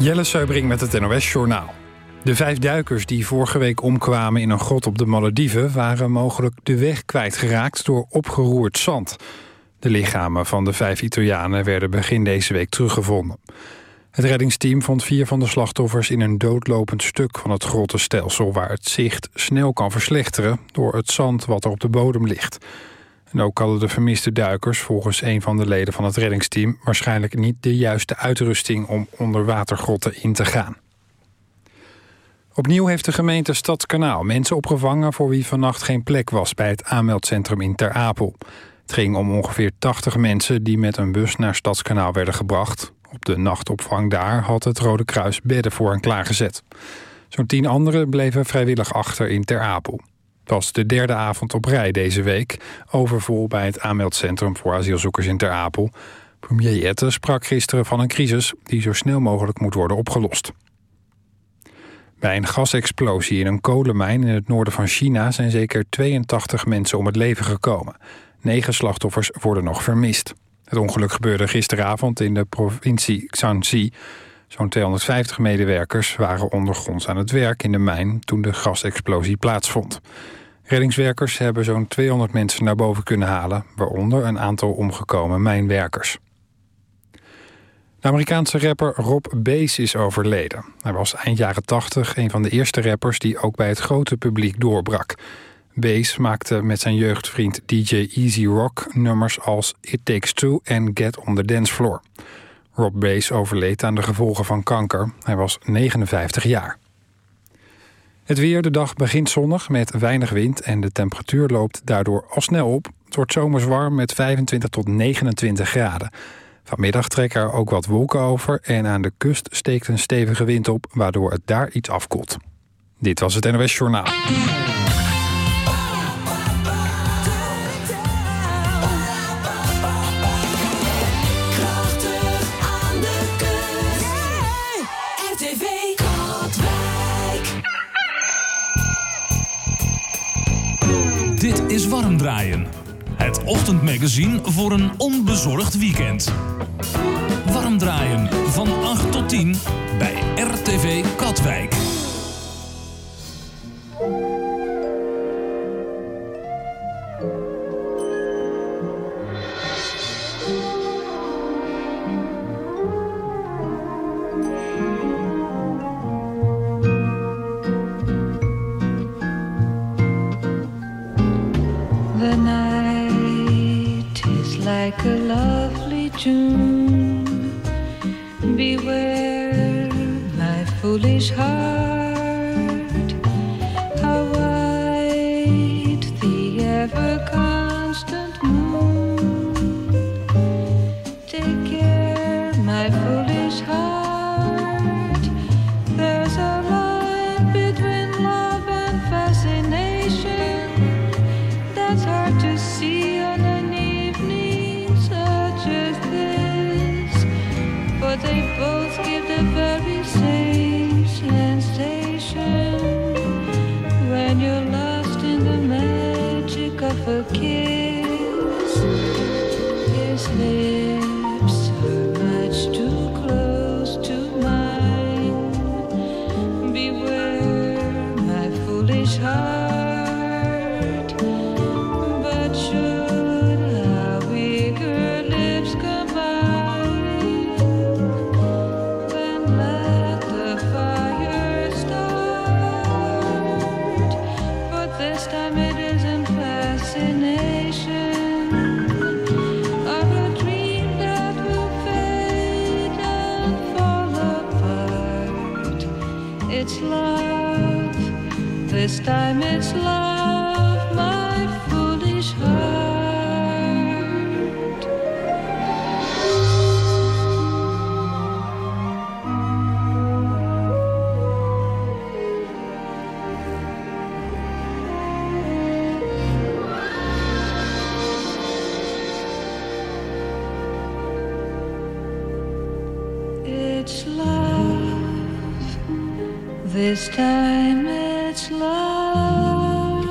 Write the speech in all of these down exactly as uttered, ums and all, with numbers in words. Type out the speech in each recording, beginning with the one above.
Jelle Seubring met het N O S-journaal. De vijf duikers die vorige week omkwamen in een grot op de Malediven waren mogelijk de weg kwijtgeraakt door opgeroerd zand. De lichamen van de vijf Italianen werden begin deze week teruggevonden. Het reddingsteam vond vier van de slachtoffers in een doodlopend stuk van het grottenstelsel, waar het zicht snel kan verslechteren door het zand wat er op de bodem ligt. En ook hadden de vermiste duikers volgens een van de leden van het reddingsteam waarschijnlijk niet de juiste uitrusting om onderwatergrotten in te gaan. Opnieuw heeft de gemeente Stadskanaal mensen opgevangen voor wie vannacht geen plek was bij het aanmeldcentrum in Ter Apel. Het ging om ongeveer tachtig mensen die met een bus naar Stadskanaal werden gebracht. Op de nachtopvang daar had het Rode Kruis bedden voor hen klaargezet. Zo'n tien anderen bleven vrijwillig achter in Ter Apel. Het was de derde avond op rij deze week, overvol bij het aanmeldcentrum voor asielzoekers in Ter Apel. Premier Jette sprak gisteren van een crisis die zo snel mogelijk moet worden opgelost. Bij een gasexplosie in een kolenmijn in het noorden van China zijn zeker tweeëntachtig mensen om het leven gekomen. Negen slachtoffers worden nog vermist. Het ongeluk gebeurde gisteravond in de provincie Shaanxi. Zo'n tweehonderdvijftig medewerkers waren ondergronds aan het werk in de mijn toen de gasexplosie plaatsvond. Reddingswerkers hebben zo'n tweehonderd mensen naar boven kunnen halen, waaronder een aantal omgekomen mijnwerkers. De Amerikaanse rapper Rob Base is overleden. Hij was eind jaren tachtig een van de eerste rappers die ook bij het grote publiek doorbrak. Base maakte met zijn jeugdvriend D J Easy Rock nummers als It Takes Two en Get on the Dance Floor. Rob Base overleed aan de gevolgen van kanker. Hij was negenenvijftig jaar. Het weer, de dag begint zonnig met weinig wind en de temperatuur loopt daardoor al snel op. Het wordt zomers warm met vijfentwintig tot negenentwintig graden. Vanmiddag trekken er ook wat wolken over en aan de kust steekt een stevige wind op, waardoor het daar iets afkoelt. Dit was het N O S Journaal. Dit is Warm Draaien. Het ochtendmagazine voor een onbezorgd weekend. Warm Draaien van acht tot tien bij R T V Katwijk. The night is like a lovely June. Beware my foolish heart, how white the ever-constant moon. Take care, my foolish heart, there's a line between love and fascination that's hard to see on an evening such as this, but they both give the very same sensation when you're lost in the magic of a kiss. His lips are much too close to mine. Beware my foolish heart. It's love, this time it's love, my foolish heart. It's love, this time it's love,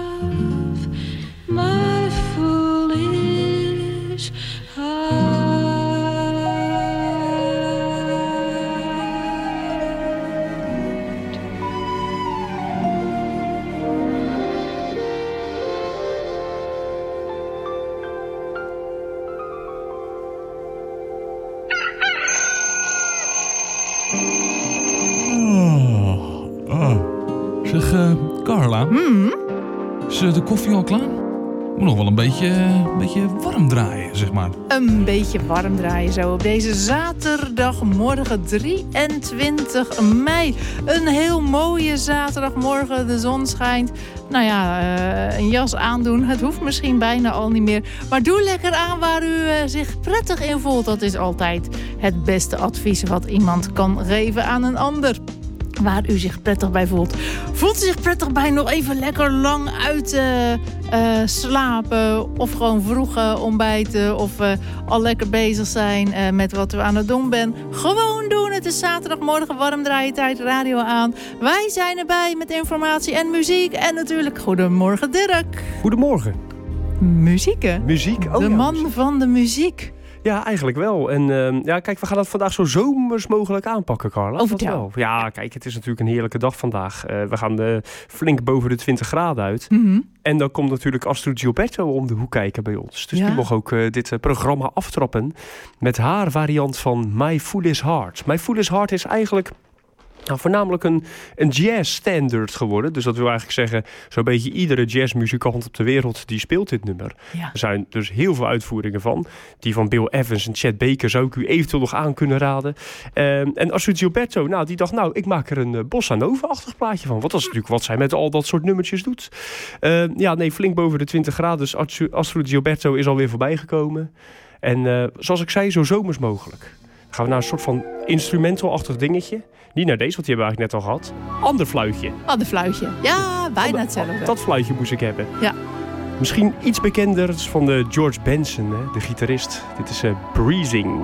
my foolish heart. Carla. Hmm? Is de koffie al klaar? Moet nog wel een beetje, een beetje warm draaien, zeg maar. Een beetje warm draaien zo op deze zaterdagmorgen drieëntwintig mei. Een heel mooie zaterdagmorgen, de zon schijnt. Nou ja, uh, een jas aandoen, het hoeft misschien bijna al niet meer. Maar doe lekker aan waar u uh, zich prettig in voelt. Dat is altijd het beste advies wat iemand kan geven aan een ander. Waar u zich prettig bij voelt. Voelt u zich prettig bij nog even lekker lang uit uh, uh, slapen. Of gewoon vroeg uh, ontbijten. Of uh, al lekker bezig zijn uh, met wat u aan het doen bent. Gewoon doen. Het is zaterdagmorgen, warm draaien tijd, radio aan. Wij zijn erbij met informatie en muziek. En natuurlijk goedemorgen Dirk. Goedemorgen. Muziek hè? Muziek. Oh, de ja, man muziek. van de muziek. Ja, eigenlijk wel. En uh, ja, kijk, we gaan dat vandaag zo zomers mogelijk aanpakken, Carla. Oh, dat wel. Ja, kijk, het is natuurlijk een heerlijke dag vandaag. Uh, we gaan uh, flink boven de twintig graden uit. Mm-hmm. En dan komt natuurlijk Astrid Gilberto om de hoek kijken bij ons. Dus ja. die mag ook uh, dit uh, programma aftrappen met haar variant van My Foolish Heart. My Foolish Heart is eigenlijk... Nou, voornamelijk een, een jazz-standard geworden. Dus dat wil eigenlijk zeggen... zo'n beetje iedere jazzmuzikant op de wereld... die speelt dit nummer. Ja. Er zijn dus heel veel uitvoeringen van. Die van Bill Evans en Chet Baker... zou ik u eventueel nog aan kunnen raden. Uh, en Astrid Gilberto, nou, die dacht... nou, ik maak er een uh, bossa nova-achtig plaatje van. Want dat is natuurlijk wat zij met al dat soort nummertjes doet. Uh, ja, nee, flink boven de twintig graden. Dus Astrid Gilberto is alweer voorbij gekomen. En uh, zoals ik zei, zo zomers mogelijk. Dan gaan we naar een soort van instrumental-achtig dingetje... Niet naar deze, want die hebben we eigenlijk net al gehad. Ander fluitje. Ander fluitje. Ja, bijna hetzelfde. Dat fluitje moest ik hebben. Ja. Misschien iets bekender. Het is van de George Benson, hè, de gitarist. Dit is uh, Breezing.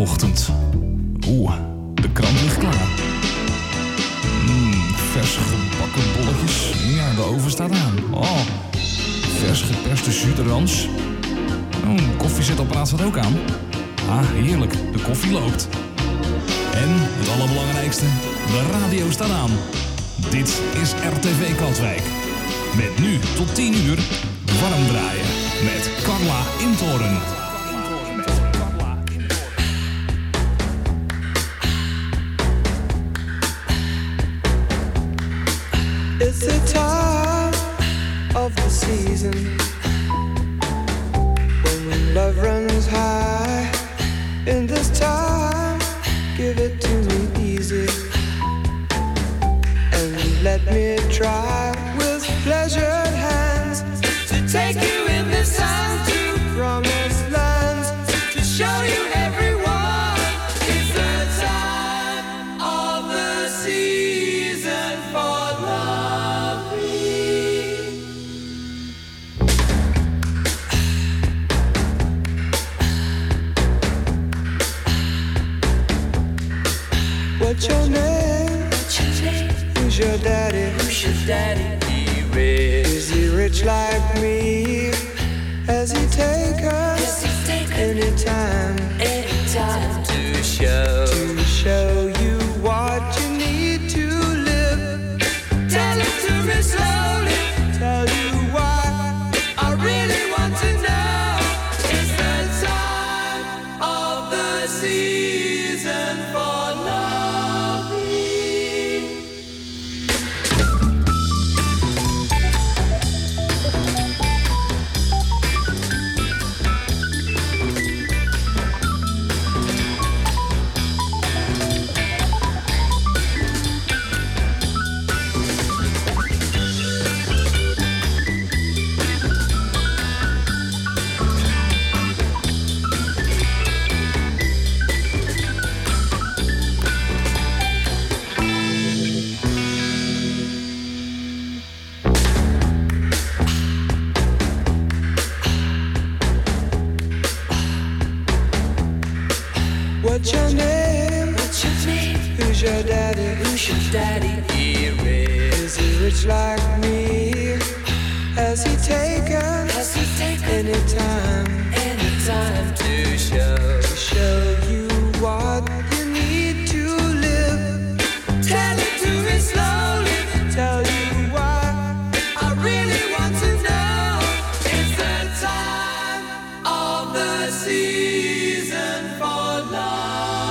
zondagochtend. Oeh, de krant ligt klaar. Mm, vers gebakken bolletjes. Ja, de oven staat aan. Oh, vers geperste jus d'orange. Oh, koffiezetapparaat staat ook aan. Ah, heerlijk. De koffie loopt. En het allerbelangrijkste, de radio staat aan. Dit is R T V Katwijk. Met nu tot tien uur warm draaien met Carla Intoren. It's the time of the season when love runs high. In this time, give it to me easy and let me try with pleasured hands to take you in this time to promised lands, to show you everyone. It's the time of the season for loving. What's your name? What's your name? Who's your daddy? Who's your daddy? He rich. Is he rich like me? Has he take us anytime? Anytime to show to show you what you need to live. Tell it to me slowly. Tell you why I really want to know. It's the time of the season for loving. What's your name? What's your name? Who's your daddy? Who's your daddy? He rich. Is he rich like me? Has he taken? Has he taken anytime? Anytime to show to show you what you need to live. Tell it to me slowly. Tell you why I really want to know. It's the time of the season for loving.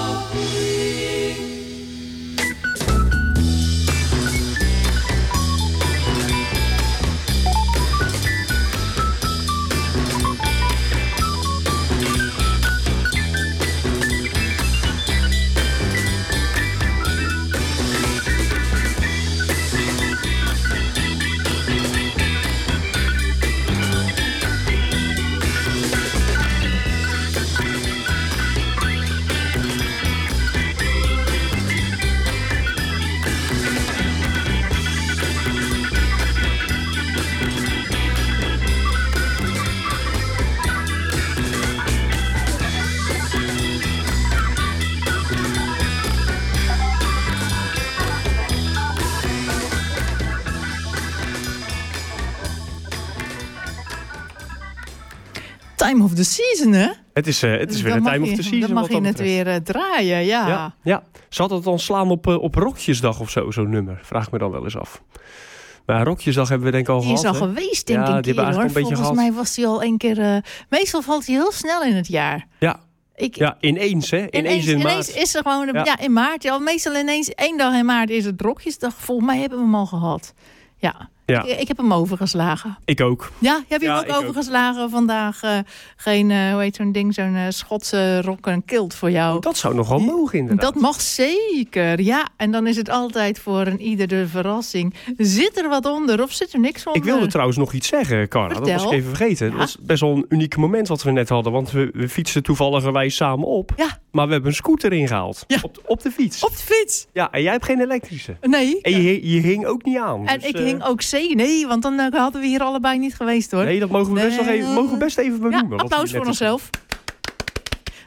Time of the season, hè? Het is, uh, het is weer Dan de time mag of the je- season. Dan mag wat je dat het betreft. weer uh, draaien, ja. Ja, ja. Zal het dan slaan op, uh, op Rokjesdag of zo, zo'n nummer? Vraag ik me dan wel eens af. Maar Rokjesdag hebben we denk ik al Die gehad. is al hè? geweest, denk Ja, ik, een die hebben keer, hoor. eigenlijk al een beetje Volgens gehad. mij was die al een keer... uh, meestal valt hij heel snel in het jaar. Ja, Ik, ja, ineens hè. Ineens, in maart. ineens is er gewoon... Ja. Ja. in maart. Ja, meestal ineens één dag in maart is het Rokjesdag. Volgens mij hebben we hem al gehad. Ja, Ja. ik, ik heb hem overgeslagen. Ik ook. Ja, heb je Ja, hem ik ook ook. overgeslagen? Vandaag uh, geen, uh, hoe heet zo'n ding, zo'n uh, Schotse rok en kilt voor jou. Dat zou nog wel mogen inderdaad. Dat mag zeker, ja. En dan is het altijd voor een ieder de verrassing. Zit er wat onder of zit er niks onder? Ik wilde trouwens nog iets zeggen, Carla. Dat Vertel. was ik even vergeten. Ja. Dat was best wel een uniek moment wat we net hadden. Want we, we fietsen toevalligerwijs samen op. Ja. Maar we hebben een scooter ingehaald. Ja. Op, op de fiets. Op de fiets? Ja, en jij hebt geen elektrische. Nee. En je, je hing ook niet aan. En dus, ik eh, hing ook zeker. Nee, want dan uh, hadden we hier allebei niet geweest, hoor. Nee, dat mogen we best, nog Nee. even, mogen we best even benoemen. Ja, wat applaus we net voor onszelf.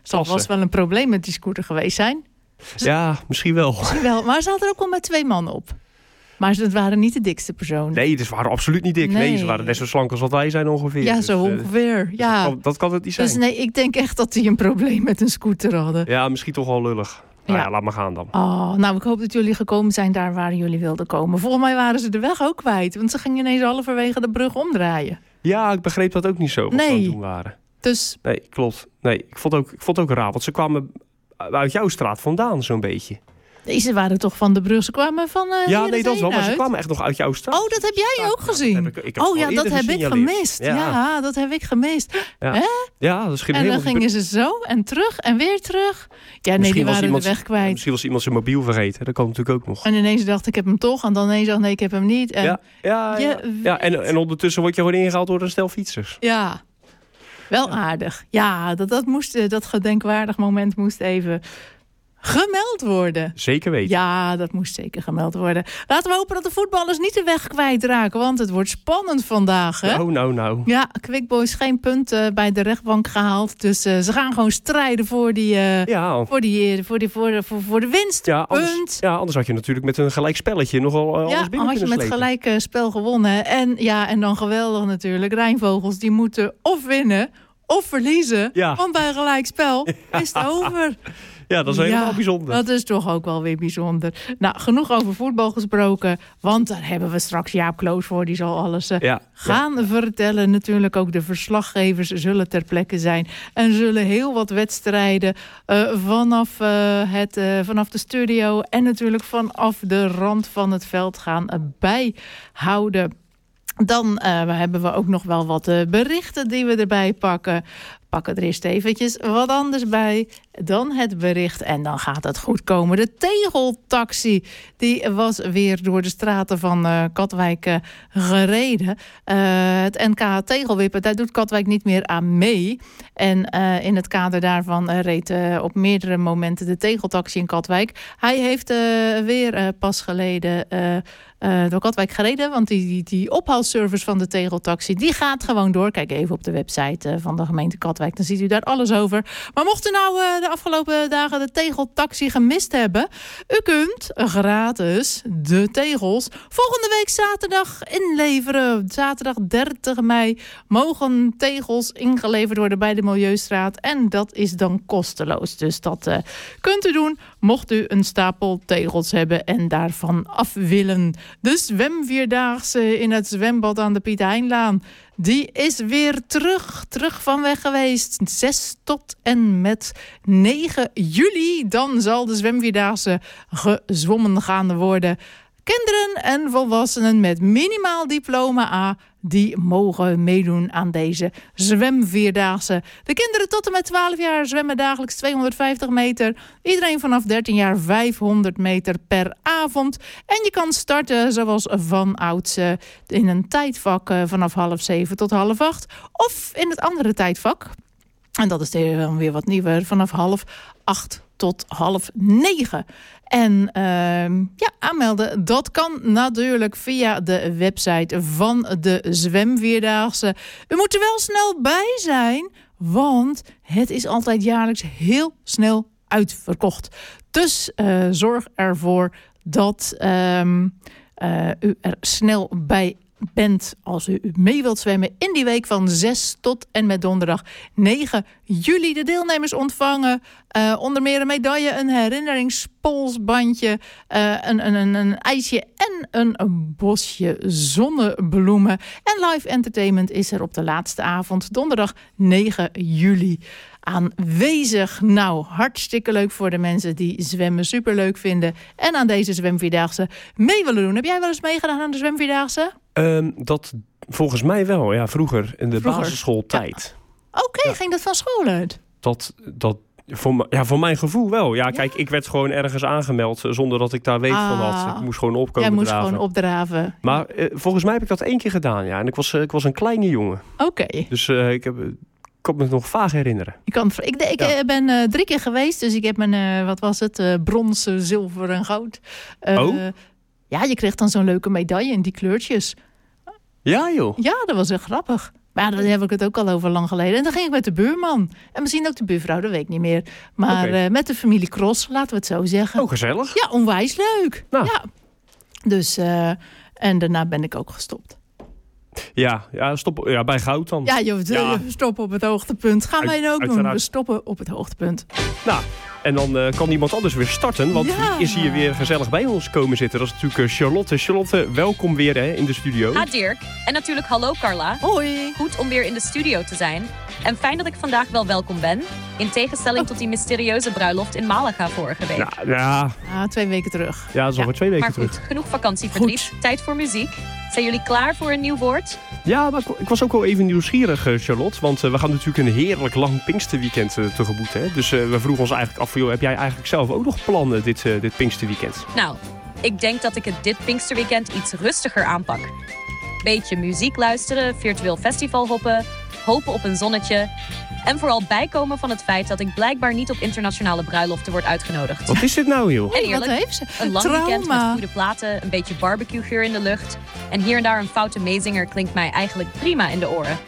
Zal passen. vast wel een probleem met die scooter geweest zijn. Ja, misschien wel. Misschien wel. Maar ze hadden er ook al met twee man op. Maar ze waren niet de dikste persoon. Nee, ze waren absoluut niet dik. Nee, Nee. ze waren net zo slank als wat wij zijn ongeveer. Ja, Dus, zo eh, ongeveer. Ja. Dat, kan, dat kan het niet zijn. Dus nee, ik denk echt dat die een probleem met een scooter hadden. Ja, misschien toch wel lullig. Nou ja, Ja. laat maar gaan dan. Oh, nou, ik hoop dat jullie gekomen zijn daar waar jullie wilden komen. Volgens mij waren ze de weg ook kwijt. Want ze gingen ineens halverwege de brug omdraaien. Ja, ik begreep dat ook niet zo. Wat ze aan Nee. het doen waren. Dus Nee, klopt. Nee, ik vond ook, ik vond ook raar. Want ze kwamen uit jouw straat vandaan, zo'n beetje. deze waren toch van de brug. Ze kwamen van uh, Ja, nee, dat wel. Maar ze uit. kwamen echt nog uit jouw straat. Oh, dat heb jij ook Ja, dat gezien? heb ik- ik heb oh het ja, al dat eerder heb ik gesignaleerd. gemist. Ja. Ja. dat heb ik gemist. Ja, Hè? ja dat ging En dan helemaal... gingen ze zo en terug en weer terug. Ja, nee, Misschien die was waren iemand- de weg kwijt. Misschien was iemand zijn mobiel vergeten. Dat kan natuurlijk ook nog. En ineens dacht ik, ik heb hem toch. En dan ineens dacht nee, ik heb hem niet. En Ja, ja, ja. Je ja en, en ondertussen word je gewoon ingehaald door een stel fietsers. Ja, wel aardig. Ja, dat, dat, moest, eh, dat gedenkwaardig moment moest even gemeld worden. Zeker weten. Ja, dat moest zeker gemeld worden. Laten we hopen dat de voetballers niet de weg kwijtraken. Want het wordt spannend vandaag, hè? Nou, nou, nou. Ja, Quick Boys geen punten bij de rechtbank gehaald. Dus uh, ze gaan gewoon strijden voor die, uh, Ja, voor die, voor die voor de, voor, voor de winst. ja, anders, Punt. ja, anders had je natuurlijk met een gelijk spelletje nogal uh, alles Ja, binnen had je kunnen met slepen. gelijk uh, spel gewonnen. En, ja, en dan geweldig natuurlijk. Rijnvogels die moeten of winnen of verliezen. Ja. Want bij een gelijk spel is het over. Ja, dat is helemaal Ja, bijzonder. Dat is toch ook wel weer bijzonder. Nou, genoeg over voetbal gesproken. Want daar hebben we straks Jaap Kloos voor. Die zal alles uh, Ja, gaan vertellen. Natuurlijk ook de verslaggevers zullen ter plekke zijn. En zullen heel wat wedstrijden uh, vanaf, uh, het, uh, vanaf de studio... en natuurlijk vanaf de rand van het veld gaan uh, bijhouden. Dan uh, hebben we ook nog wel wat uh, berichten die we erbij pakken. Pakken er eerst eventjes wat anders bij dan het bericht. En dan gaat het goed komen. De tegeltaxi die was weer door de straten van uh, Katwijk uh, gereden. Uh, het N K Tegelwippen, daar doet Katwijk niet meer aan mee. En uh, in het kader daarvan uh, reed uh, op meerdere momenten de tegeltaxi in Katwijk. Hij heeft uh, weer uh, pas geleden... Uh, Uh, door Katwijk gereden, want die, die, die ophaalservice van de tegeltaxi, die gaat gewoon door. Kijk even op de website uh, van de gemeente Katwijk, dan ziet u daar alles over. Maar mocht u nou uh, de afgelopen dagen de tegeltaxi gemist hebben, u kunt gratis de tegels volgende week zaterdag inleveren. Zaterdag dertig mei mogen tegels ingeleverd worden bij de Milieustraat en dat is dan kosteloos. Dus dat uh, kunt u doen, mocht u een stapel tegels hebben en daarvan af willen. De zwemvierdaagse in het zwembad aan de Piet Heinlaan, die is weer terug, terug van weg geweest. zes tot en met negen juli, dan zal de zwemvierdaagse gezwommen gaan worden. Kinderen en volwassenen met minimaal diploma A, die mogen meedoen aan deze zwemvierdaagse. De kinderen tot en met twaalf jaar zwemmen dagelijks tweehonderdvijftig meter. Iedereen vanaf dertien jaar vijfhonderd meter per avond. En je kan starten zoals van ouds in een tijdvak vanaf half zeven tot half acht. Of in het andere tijdvak. En dat is dan weer wat nieuwer, vanaf half acht tot half negen. En uh, ja, aanmelden, dat kan natuurlijk via de website van de zwemvierdaagse. U moet er wel snel bij zijn, want het is altijd jaarlijks heel snel uitverkocht. Dus uh, zorg ervoor dat uh, uh, u er snel bij bent als u mee wilt zwemmen in die week van zes tot en met donderdag negen juli. De deelnemers ontvangen uh, onder meer een medaille, een herinneringspolsbandje, uh, een, een, een ijsje en een bosje zonnebloemen. En live entertainment is er op de laatste avond, donderdag negen juli. Aanwezig. Nou, hartstikke leuk voor de mensen die zwemmen superleuk vinden en aan deze zwemvierdaagse mee willen doen. Heb jij wel eens meegedaan aan de zwemvierdaagse? Um, dat volgens mij wel, ja, vroeger in de Vroeger. basisschooltijd. Ja. Oké, okay, ja. Ging dat van school uit? Dat, dat voor, ja, voor mijn gevoel wel. Ja, kijk, ja? ik werd gewoon ergens aangemeld zonder dat ik daar weet ah. van had. Ik moest gewoon opkomen Jij moest draven. gewoon opdraven. Maar uh, volgens mij heb ik dat één keer gedaan, ja. En ik was, uh, ik was een kleine jongen. Oké. Okay. Dus uh, ik heb... Ik kan me nog vaag herinneren. Ik, kan, ik, ik ja. ben uh, drie keer geweest, dus ik heb mijn, uh, wat was het, uh, brons, uh, zilver en goud. Uh, oh? Ja, je kreeg dan zo'n leuke medaille in die kleurtjes. Ja, joh. Ja, dat was echt grappig. Maar ja, daar heb ik het ook al over lang geleden. En dan ging ik met de buurman. En misschien ook de buurvrouw, dat weet ik niet meer. Maar Okay. uh, met de familie Cross, laten we het zo zeggen. Oh, gezellig. Ja, onwijs leuk. Nou. Ja. Dus, uh, en daarna ben ik ook gestopt. Ja, ja, stop, ja bij goud dan. Ja, je, Ja. je stoppen op het hoogtepunt. Gaan Uit- wij ook doen. uiteraard. We stoppen op het hoogtepunt. Nou, en dan uh, kan iemand anders weer starten. Want Ja. wie is hier weer gezellig bij ons komen zitten? Dat is natuurlijk uh, Charlotte. Charlotte, welkom weer hè, in de studio. Ha Dirk. En natuurlijk hallo Carla. Hoi. Goed om weer in de studio te zijn. En fijn dat ik vandaag wel welkom ben. In tegenstelling Oh. tot die mysterieuze bruiloft in Malaga vorige week. Nou, ja, Ja, twee weken terug. ja, dat is alweer twee weken maar goed, terug. genoeg vakantieverdriet. Tijd voor muziek. Zijn jullie klaar voor een nieuw woord? Ja, maar ik, ik was ook wel even nieuwsgierig, uh, Charlotte. Want uh, we gaan natuurlijk een heerlijk lang Pinksterweekend uh, tegemoet. Hè? Dus uh, we vroegen ons eigenlijk af, joh, heb jij eigenlijk zelf ook nog plannen dit, uh, dit Pinksterweekend? Nou, ik denk dat ik het dit Pinksterweekend iets rustiger aanpak. Beetje muziek luisteren, virtueel festival hoppen, hopen op een zonnetje. En vooral bijkomen van het feit dat ik blijkbaar niet op internationale bruiloften word uitgenodigd. Wat is dit nou, joh? En Wat eerlijk, heeft ze? een lang Trauma. weekend met goede platen, een beetje barbecue-geur in de lucht. En hier en daar een foute meezinger klinkt mij eigenlijk prima in de oren.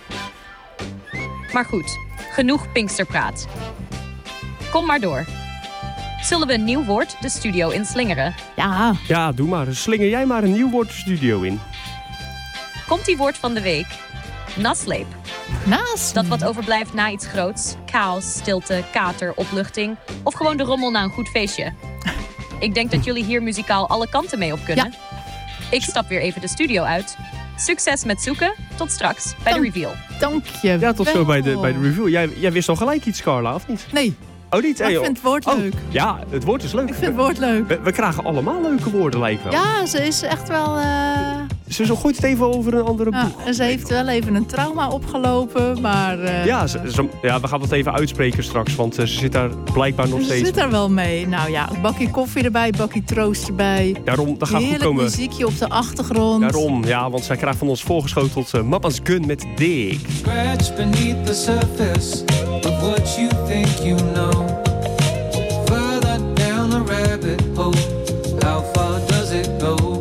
Maar goed, genoeg Pinksterpraat. Kom maar door. Zullen we een nieuw woord de studio inslingeren? Ja, Ja, doe maar. Slinger jij maar een nieuw woord de studio in. Komt die woord van de week? Nasleep. naast. Dat wat overblijft na iets groots. Chaos, stilte, kater, opluchting. Of gewoon de rommel na een goed feestje. Ik denk dat jullie hier muzikaal alle kanten mee op kunnen. Ik stap weer even de studio uit. Succes met zoeken. Tot straks bij de Dank- reveal. Dank je Ja, tot zo bij de, wel. bij de review. Jij, jij wist al gelijk iets, Carla, of niet? Nee, Oh, niet? maar Hey, ik joh. vind het woord Oh, leuk. ja, het woord is leuk. Ik vind het woord leuk. We, we krijgen allemaal leuke woorden, lijkt wel. Ja, ze is echt wel... eh, Ze zo gooit het even over een andere ja, boeg. ze heeft wel even een trauma opgelopen, maar... eh, Ja, ze, ze- ja, we gaan dat even uitspreken straks, want eh, ze zit daar blijkbaar nog ze steeds. zit er wel mee. Nou ja, een bakje koffie erbij, bakje troost erbij. Daarom, dat gaat goed Heerlijk komen. muziekje op de achtergrond. Daarom, ja, want zij krijgt van ons voorgeschoteld uh, Mama's Gun met Dick. Scratch beneath the surface of what you think you know. Further down the rabbit hole, how far does it go?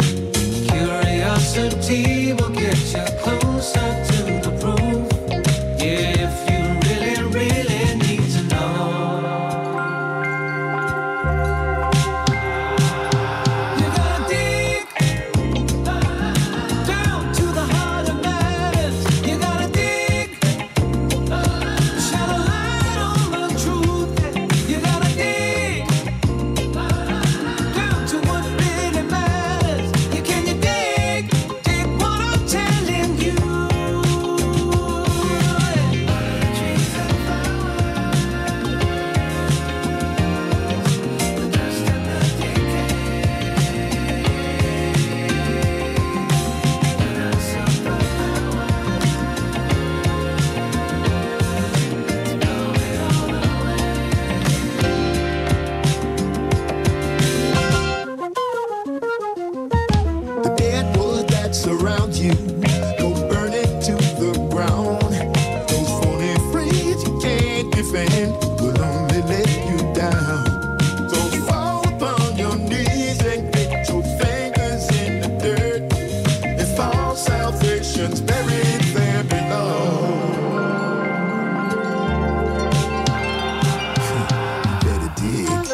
Curiosity will get you closer to the proof. If you really, really need to know. You gotta dig down to the heart of matters. You gotta dig, shine a light on the truth. You gotta dig down to what really matters. You can you dig, dig what I'm telling you. Trees and flowers, the dust and the decay. The dead wood that surrounds you, go burn it to the ground. Those phony friends you can't defend will only let you down. So fall upon your knees and get your fingers in the dirt. If all salvation's buried there below, better dig.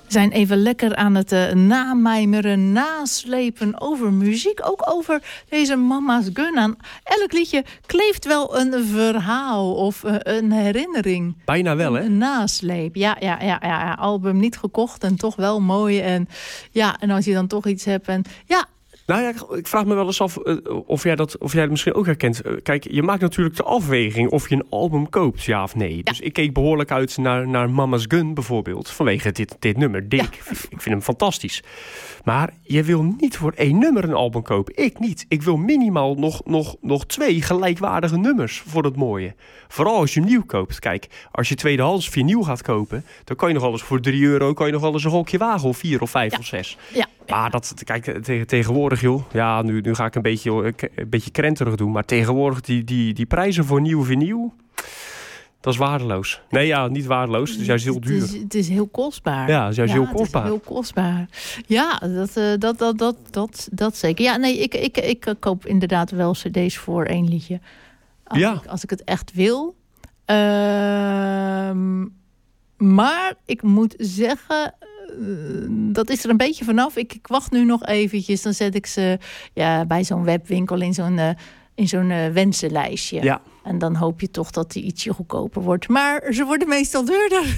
We zijn even lekker aan het uh, namijmeren, naslepen over muziek. Ook over deze Mama's Gun. Aan elk liedje kleeft wel een verhaal of uh, een herinnering. Bijna wel, hè? Een nasleep. Ja, ja, ja, ja, ja, album niet gekocht en toch wel mooi. En ja, en als je dan toch iets hebt en ja... Nou ja, ik vraag me wel eens af uh, of, jij dat, of jij dat misschien ook herkent. Uh, kijk, je maakt natuurlijk de afweging of je een album koopt, ja of nee. Ja. Dus ik keek behoorlijk uit naar, naar Mama's Gun bijvoorbeeld. Vanwege dit, dit nummer. Dick, ja. ik, ik vind hem fantastisch. Maar je wil niet voor één nummer een album kopen. Ik niet. Ik wil minimaal nog, nog, nog twee gelijkwaardige nummers voor het mooie. Vooral als je hem nieuw koopt. Kijk, als je tweedehands vinyl gaat kopen, dan kan je nog wel eens voor drie euro kan je nog wel eens een gokje wagen. Of vier of vijf ja. of zes. Ja. Maar dat, kijk, tegen, tegenwoordig, joh. Ja, nu, nu ga ik een beetje, een beetje krenterig doen. Maar tegenwoordig, die, die, die prijzen voor nieuw vinyl, dat is waardeloos. Nee, ja, niet waardeloos. Het is juist heel duur. Het is, het is heel kostbaar. Ja, het is juist ja, heel kostbaar. Het is heel kostbaar. Ja, dat, uh, dat, dat, dat, dat, dat zeker. Ja, nee, ik, ik, ik, ik koop inderdaad wel cd's voor één liedje. Als, ja. ik, als ik het echt wil. Uh, maar ik moet zeggen... Uh, dat is er een beetje vanaf. Ik, ik wacht nu nog eventjes. Dan zet ik ze ja, bij zo'n webwinkel in zo'n, uh, in zo'n uh, wensenlijstje. Ja. En dan hoop je toch dat die ietsje goedkoper wordt. Maar ze worden meestal duurder.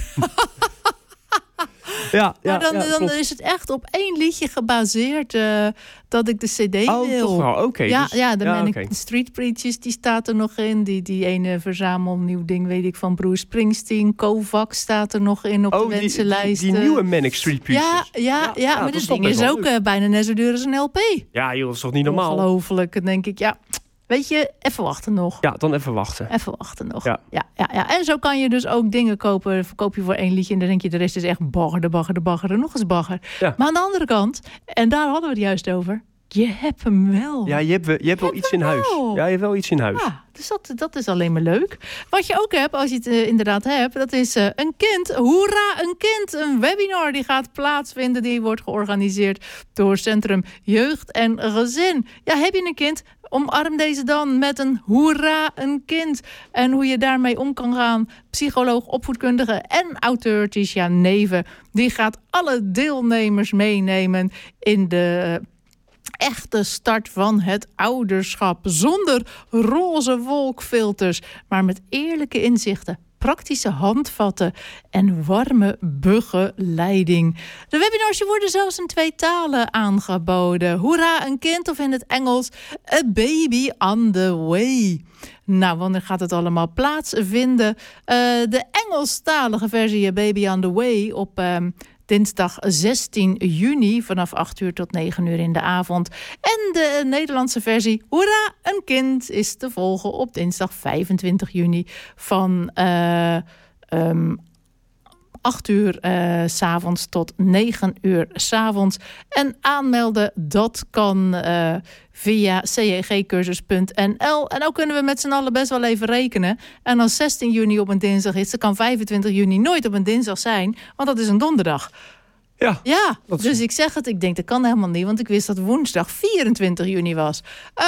Ja, ja, maar dan, ja, dan is het echt op één liedje gebaseerd uh, dat ik de cd oh, wil. Toch wel, oké. Okay, ja, dus, ja, de ja, Manic okay. Street Preachers, die staat er nog in. Die, die ene verzamelnieuw ding, weet ik, van Bruce Springsteen. Kovacs staat er nog in op oh, de wensenlijst. Die, die, die nieuwe Manic Street Preachers. Ja, ja, ja, ja, ja maar dat dat ding is ook uh, bijna net zo duur als een L P. Ja, joh, dat is toch niet normaal? Ongelooflijk, dan denk ik, ja... Weet je, even wachten nog. Ja, dan even wachten. Even wachten nog. Ja. Ja, ja, ja. En zo kan je dus ook dingen kopen. Verkoop je voor één liedje en dan denk je... de rest is echt bagger, de bagger, de bagger en nog eens bagger. Ja. Maar aan de andere kant, en daar hadden we het juist over... je hebt hem wel. Ja, je hebt, je hebt wel iets in huis. Wel. Ja, je hebt wel iets in huis. Ja, dus dat, dat is alleen maar leuk. Wat je ook hebt, als je het uh, inderdaad hebt... dat is uh, een kind. Hoera, een kind. Een webinar die gaat plaatsvinden. Die wordt georganiseerd door Centrum Jeugd en Gezin. Ja, heb je een kind... Omarm deze dan met een hoera, een kind. En hoe je daarmee om kan gaan. Psycholoog, opvoedkundige en auteur Tisha Neven. Die gaat alle deelnemers meenemen in de echte start van het ouderschap. Zonder roze wolkfilters, maar met eerlijke inzichten. Praktische handvatten en warme begeleiding. De webinars worden zelfs in twee talen aangeboden. Hoera, een kind, of in het Engels, a baby on the way. Nou, wanneer gaat het allemaal plaatsvinden? Uh, de Engelstalige versie, a baby on the way, op... Uh, dinsdag zestien juni vanaf acht uur tot negen uur in de avond. En de Nederlandse versie, hoera, een kind, is te volgen op dinsdag vijfentwintig juni van uh, um, acht uur uh, 's avonds tot negen uur 's avonds. En aanmelden, dat kan uh, via c j g cursus punt n l. En ook kunnen we met z'n allen best wel even rekenen. En als zestien juni op een dinsdag is, dan kan vijfentwintig juni nooit op een dinsdag zijn, want dat is een donderdag. Ja, ja dus is... ik zeg het, ik denk dat kan helemaal niet, want ik wist dat woensdag vierentwintig juni was.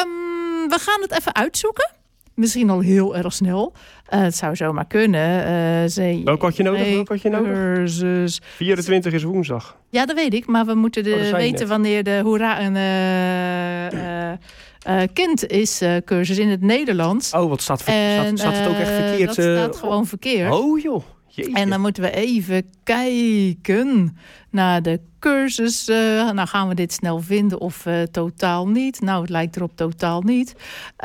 Um, we gaan het even uitzoeken. Misschien al heel erg snel. Uh, het zou zomaar kunnen. Uh, ze... Welk had je nodig? Welk had je nodig? Cursus. vierentwintig is woensdag. Ja, dat weet ik. Maar we moeten de, oh, weten net. wanneer de hoera een uh, uh, uh, kind is uh, cursus in het Nederlands. Oh, wat staat, ver- en, staat, staat het ook echt verkeerd? Dat uh, staat gewoon verkeerd. Oh joh. Jeetje. En dan moeten we even kijken naar de cursus. Uh, nou, gaan we dit snel vinden of uh, totaal niet? Nou, het lijkt erop totaal niet.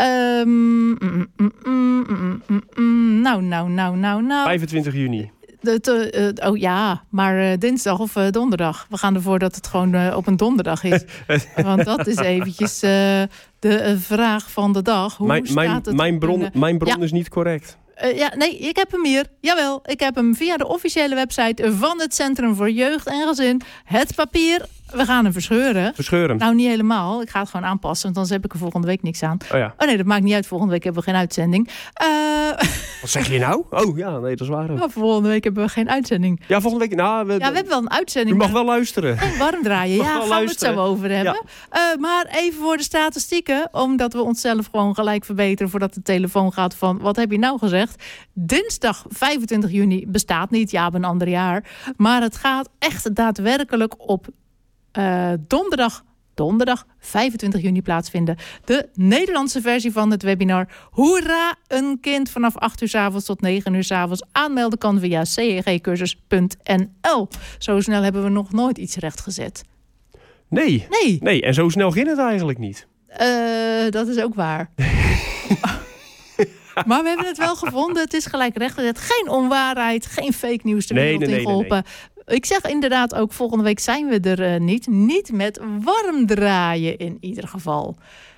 Um, mm, mm, mm, mm, mm, mm, nou, nou, nou, nou, nou. vijfentwintig juni. De, de, uh, oh ja, maar uh, dinsdag of uh, donderdag. We gaan ervoor dat het gewoon uh, op een donderdag is. Want dat is eventjes uh, de uh, vraag van de dag. Hoe mijn, staat mijn, het? mijn bron, een, mijn bron ja. is niet correct. Uh, ja, nee, ik heb hem hier. Jawel, ik heb hem via de officiële website van het Centrum voor Jeugd en Gezin. Het papier We gaan hem verscheuren. Verscheuren. Nou, niet helemaal. Ik ga het gewoon aanpassen, want anders heb ik er volgende week niks aan. Oh ja. Oh nee, dat maakt niet uit. Volgende week hebben we geen uitzending. Uh... Wat zeg je nou? Oh ja, nee, dat is waar ook. Oh, volgende week hebben we geen uitzending. Ja, volgende week... Nou, we, ja, we hebben wel een uitzending. U mag wel luisteren. Geen warm draaien. Ja, gaan luisteren. we het zo over hebben. Ja. Uh, maar even voor de statistieken. Omdat we onszelf gewoon gelijk verbeteren voordat de telefoon gaat van... Wat heb je nou gezegd? Dinsdag vijfentwintig juni bestaat niet. Ja, een ander jaar. Maar het gaat echt daadwerkelijk op uh, donderdag... Donderdag vijfentwintig juni plaatsvinden. De Nederlandse versie van het webinar. Hoera, een kind vanaf acht uur 's avonds tot negen uur 's avonds. Aanmelden kan via c e g cursus punt n l. Zo snel hebben we nog nooit iets rechtgezet. Nee. Nee. Nee, en zo snel ging het eigenlijk niet. Uh, dat is ook waar. Maar we hebben het wel gevonden. Het is gelijk rechtgezet. Geen onwaarheid, geen fake nieuws de wereld nee, nee, in geholpen. Nee, nee, nee. Ik zeg inderdaad ook, volgende week zijn we er uh, niet. Niet met warm draaien in ieder geval.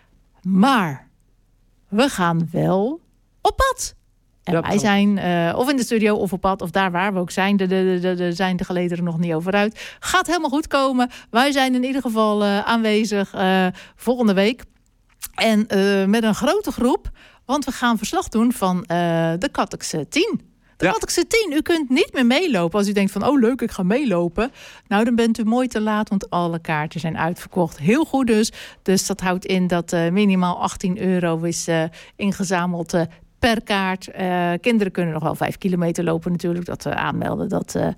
Maar we gaan wel op pad. En ja, wij zijn uh, of in de studio of op pad, of daar waar we ook zijn. De, de, de, de zijn de gelederen nog niet over uit. Gaat helemaal goed komen. Wij zijn in ieder geval uh, aanwezig uh, volgende week. En uh, met een grote groep. Want we gaan verslag doen van uh, de Kattekse tien. De ja. Kattekse tien. U kunt niet meer meelopen als u denkt van... oh leuk, ik ga meelopen. Nou, dan bent u mooi te laat, want alle kaarten zijn uitverkocht. Heel goed dus. Dus dat houdt in dat uh, minimaal achttien euro is uh, ingezameld... Uh, per kaart. Uh, kinderen kunnen nog wel vijf kilometer lopen natuurlijk. Dat we aanmelden. Dat, uh,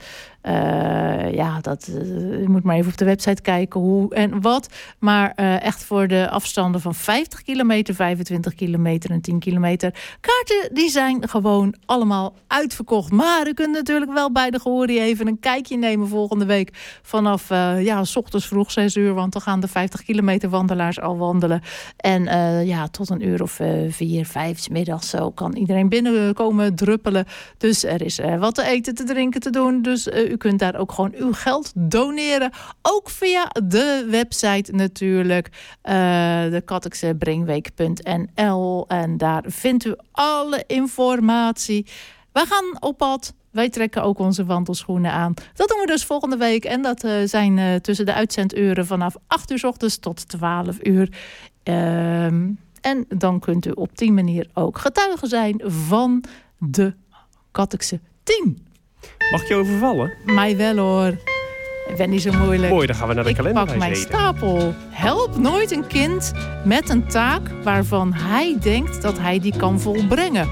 uh, ja, dat, uh, je moet maar even op de website kijken hoe en wat. Maar uh, echt voor de afstanden van vijftig kilometer, vijfentwintig kilometer en tien kilometer. Kaarten die zijn gewoon allemaal uitverkocht. Maar u kunt natuurlijk wel bij de Gorie even een kijkje nemen volgende week. Vanaf uh, ja, 's ochtends vroeg zes uur. Want dan gaan de vijftig kilometer wandelaars al wandelen. En uh, ja, tot een uur of uh, vier, vijf 's middags zo kan iedereen binnenkomen, druppelen. Dus er is uh, wat te eten, te drinken, te doen. Dus uh, u kunt daar ook gewoon uw geld doneren. Ook via de website natuurlijk. Uh, de kattekse brengweek punt n l. En daar vindt u alle informatie. Wij gaan op pad. Wij trekken ook onze wandelschoenen aan. Dat doen we dus volgende week. En dat uh, zijn uh, tussen de uitzenduren vanaf acht uur 's ochtends tot twaalf uur. Uh, En dan kunt u op die manier ook getuige zijn van de Kattekse tien. Mag ik je overvallen? Mij wel hoor. Ik ben niet zo moeilijk. Mooi, dan gaan we naar de ik kalender. Ik pak mijn stapel. Help nooit een kind met een taak waarvan hij denkt dat hij die kan volbrengen.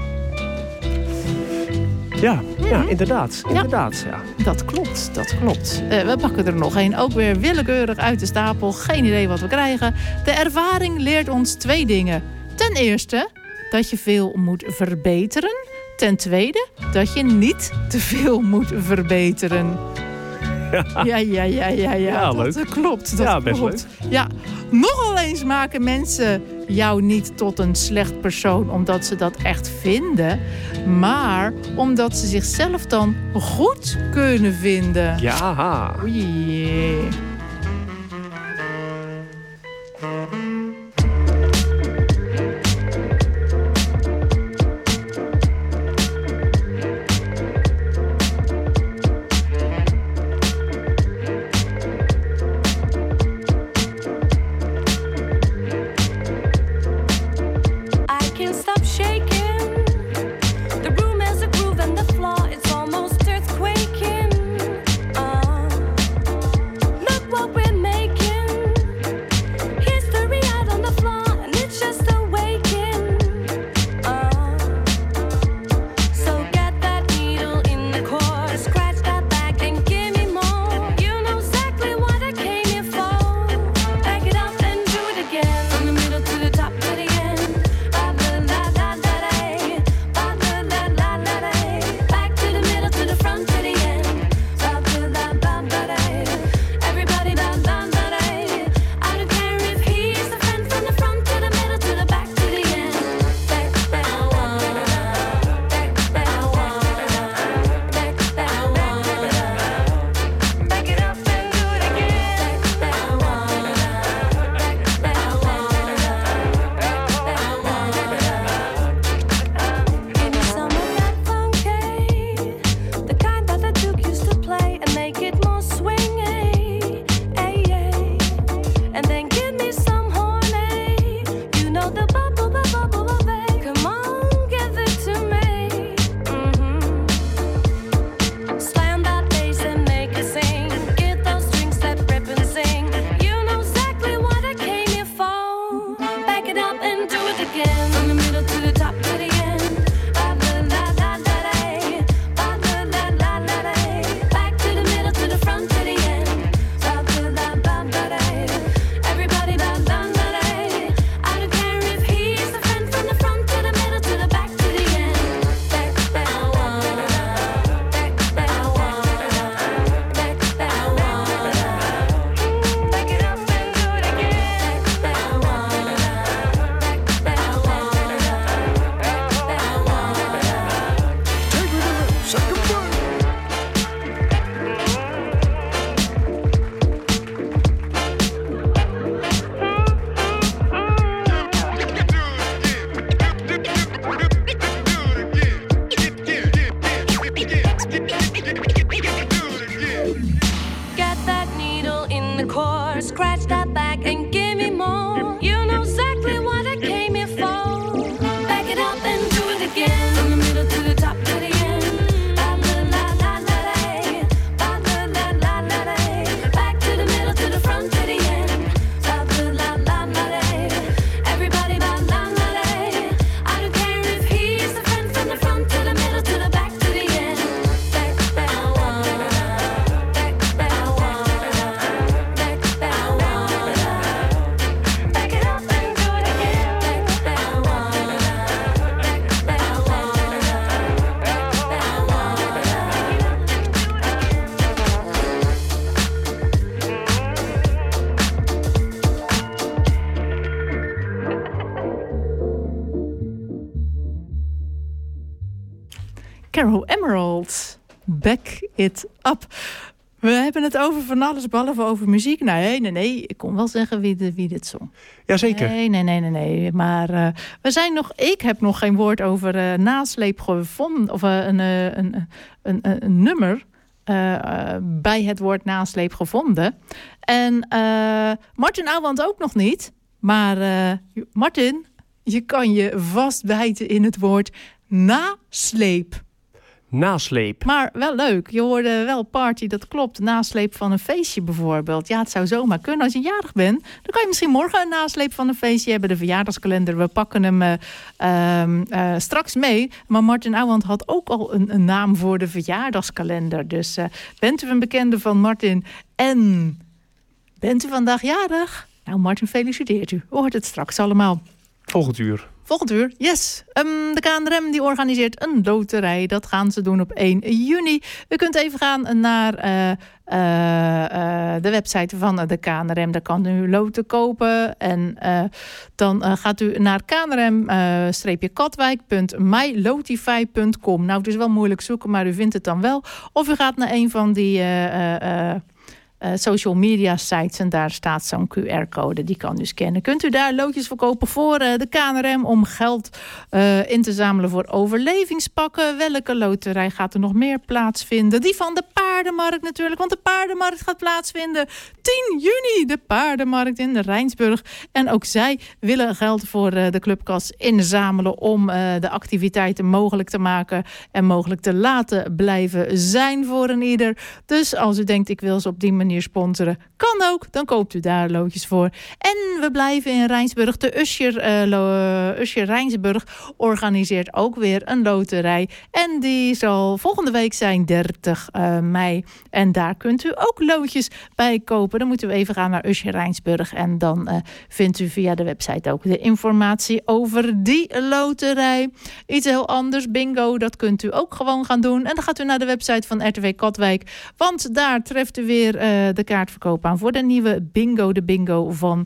Ja, ja, inderdaad. inderdaad ja. Ja, dat klopt, dat klopt. Uh, we pakken er nog één, ook weer willekeurig uit de stapel. Geen idee wat we krijgen. De ervaring leert ons twee dingen. Ten eerste, dat je veel moet verbeteren. Ten tweede, dat je niet te veel moet verbeteren. Ja, ja, ja, ja. ja, ja. ja dat leuk. klopt, dat ja, best klopt. leuk. Ja, nogal eens maken mensen jou niet tot een slecht persoon omdat ze dat echt vinden, maar omdat ze zichzelf dan goed kunnen vinden. Ja. Oei. Caro Emerald, Back It Up. We hebben het over van alles, behalve over muziek. Nee, nee, nee. Ik kon wel zeggen wie, de, wie dit zong. Jazeker. Nee, nee, nee, nee. nee. Maar uh, we zijn nog... Ik heb nog geen woord over uh, nasleep gevonden. Of uh, een, uh, een, een, een, een nummer uh, uh, bij het woord nasleep gevonden. En uh, Martin Ouwand ook nog niet. Maar uh, Martin, je kan je vastbijten in het woord nasleep. Nasleep. Maar wel leuk. Je hoorde wel party, dat klopt. Nasleep van een feestje bijvoorbeeld. Ja, het zou zomaar kunnen. Als je jarig bent, dan kan je misschien morgen een nasleep van een feestje hebben. De verjaardagskalender, we pakken hem uh, uh, uh, straks mee. Maar Martin Ouwand had ook al een, een naam voor de verjaardagskalender. Dus uh, bent u een bekende van Martin en bent u vandaag jarig? Nou, Martin, feliciteert u. U hoort het straks allemaal. Volgend uur. Volgend uur, yes. Um, de K N R M die organiseert een loterij. Dat gaan ze doen op één juni. U kunt even gaan naar uh, uh, uh, de website van de K N R M. Daar kan u loten kopen. En uh, dan uh, gaat u naar k n r m katwijk punt my lotify punt com. Nou, het is wel moeilijk zoeken, maar u vindt het dan wel. Of u gaat naar een van die... Uh, uh, Uh, social media sites en daar staat zo'n Q R-code. Die kan u scannen. Kunt u daar loodjes verkopen voor uh, de K N R M om geld uh, in te zamelen voor overlevingspakken. Welke loterij gaat er nog meer plaatsvinden? Die van de paardenmarkt natuurlijk, want de paardenmarkt gaat plaatsvinden tien juni. De paardenmarkt in de Rijnsburg. En ook zij willen geld voor uh, de clubkas inzamelen om uh, de activiteiten mogelijk te maken en mogelijk te laten blijven zijn voor een ieder. Dus als u denkt, ik wil ze op die manier sponsoren, kan ook. Dan koopt u daar loodjes voor. En we blijven in Rijnsburg. De Usher, uh, lo, Usher Rijnsburg organiseert ook weer een loterij. En die zal volgende week zijn, dertig mei. En daar kunt u ook loodjes bij kopen. Dan moet u even gaan naar Usher Rijnsburg. En dan uh, vindt u via de website ook de informatie over die loterij. Iets heel anders, bingo, dat kunt u ook gewoon gaan doen. En dan gaat u naar de website van R T W Katwijk. Want daar treft u weer uh, de kaartverkoop aan voor de nieuwe bingo. De bingo van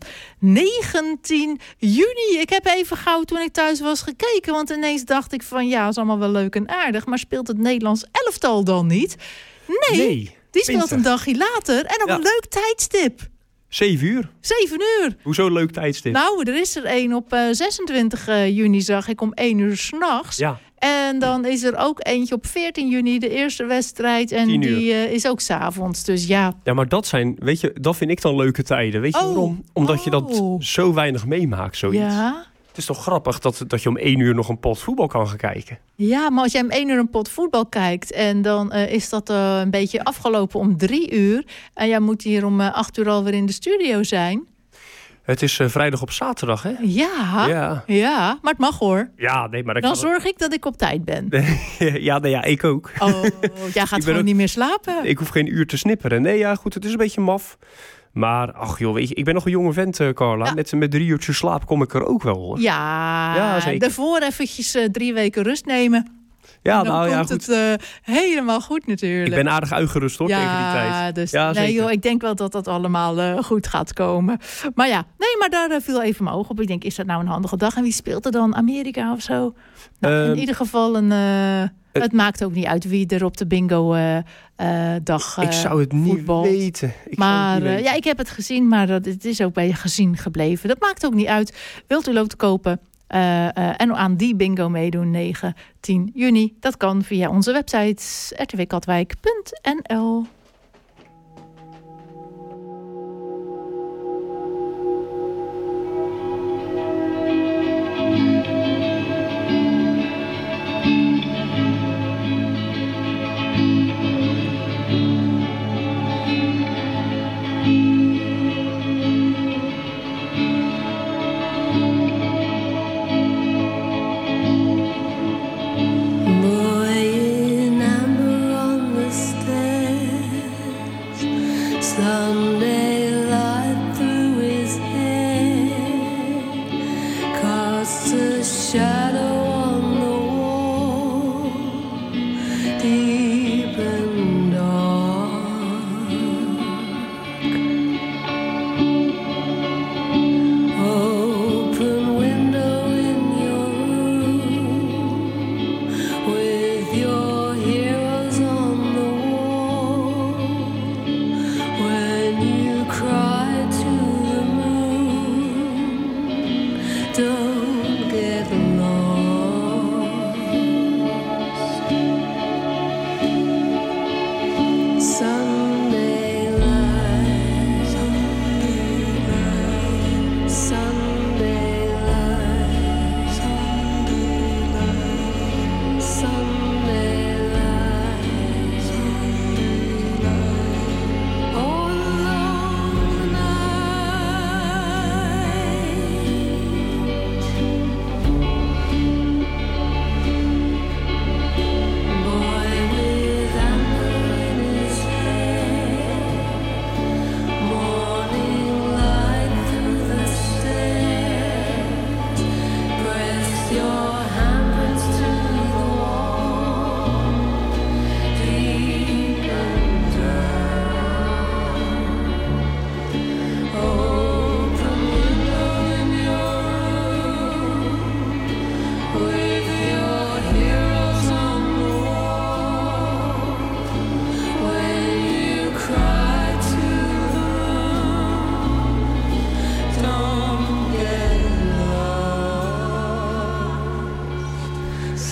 negentien juni. Ik heb even gauw toen ik thuis was gekeken. Want ineens dacht ik van ja, is allemaal wel leuk en aardig. Maar speelt het Nederlands elftal dan niet? Nee, nee die speelt twintig. Een dagje later. En op ja. een leuk tijdstip. Zeven uur. Zeven uur. Hoezo leuk tijdstip? Nou, er is er één op uh, zesentwintig juni, zag ik, om één uur 's nachts. Ja. En dan is er ook eentje op veertien juni, de eerste wedstrijd. En die uh, is ook 's avonds. Dus ja. Ja, maar dat zijn, weet je, dat vind ik dan leuke tijden. Weet je oh. waarom? Omdat oh. je dat zo weinig meemaakt, zoiets. Ja. Het is toch grappig dat, dat je om één uur nog een pot voetbal kan gaan kijken. Ja, maar als jij om één uur een pot voetbal kijkt en dan uh, is dat uh, een beetje afgelopen om drie uur. En jij moet hier om uh, acht uur alweer in de studio zijn. Het is uh, vrijdag op zaterdag, hè? Ja, ja, ja, maar het mag hoor. Ja, nee, maar... Dan kan... zorg ik dat ik op tijd ben. ja, nee, ja, ik ook. Oh, jij gaat gewoon ook... niet meer slapen. Ik hoef geen uur te snipperen. Nee, ja, goed, het is een beetje maf. Maar, ach joh, weet je, ik ben nog een jonge vent, uh, Carla. Ja. Met, met drie uurtjes slaap kom ik er ook wel, hoor. Ja, ja zeker. Daarvoor eventjes uh, drie weken rust nemen. Ja, dan nou ja, komt goed. het uh, helemaal goed natuurlijk. Ik ben aardig uitgerust hoor, ja, tegen die tijd. Dus, ja, nee, joh, ik denk wel dat dat allemaal uh, goed gaat komen. Maar ja, nee, maar daar uh, viel even mijn oog op. Ik denk, is dat nou een handige dag? En wie speelt er dan? Amerika of zo? Nou, uh, in ieder geval een... Uh, uh, het maakt ook niet uit wie er op de bingo uh, uh, dag uh, Ik zou het niet voetbalt. weten. Ik maar het niet weten. Uh, ja, ik heb het gezien, maar dat, het is ook bij je gezien gebleven. Dat maakt ook niet uit. Wilt u loten kopen? Uh, uh, en aan die bingo meedoen negentien juni. Dat kan via onze website r t w katwijk punt n l. Your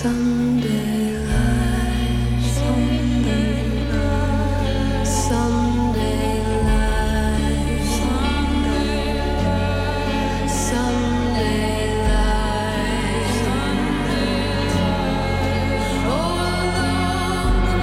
Sunday light, Sunday light, Sunday light, Sunday light, Sunday light, Sunday light, all along the